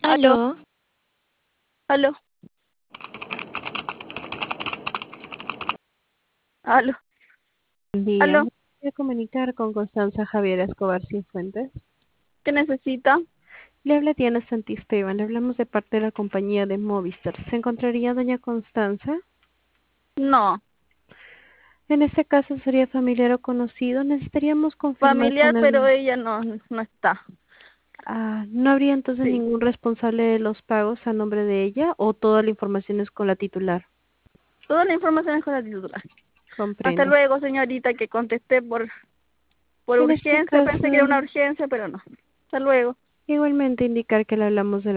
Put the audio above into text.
Aló, Aló, aló, aló, buen día. aló. Me voy a comunicar con Constanza Javier Escobar Cifuentes. ¿Qué necesita? Le habla Diana Santisteban. Le hablamos de parte de la compañía de Movistar. ¿Se encontraría doña Constanza? No, En este caso sería familiar o conocido. Necesitaríamos confirmar familiar, con pero él. ella no está. ¿No habría entonces Sí, ningún responsable de los pagos a nombre de ella o toda la información es con la titular? toda la información es con la titular. Hasta Comprendo. luego, señorita, que contesté por En este urgencia. caso, Pensé que era una urgencia, pero no. Hasta luego. igualmente indicar que le hablamos de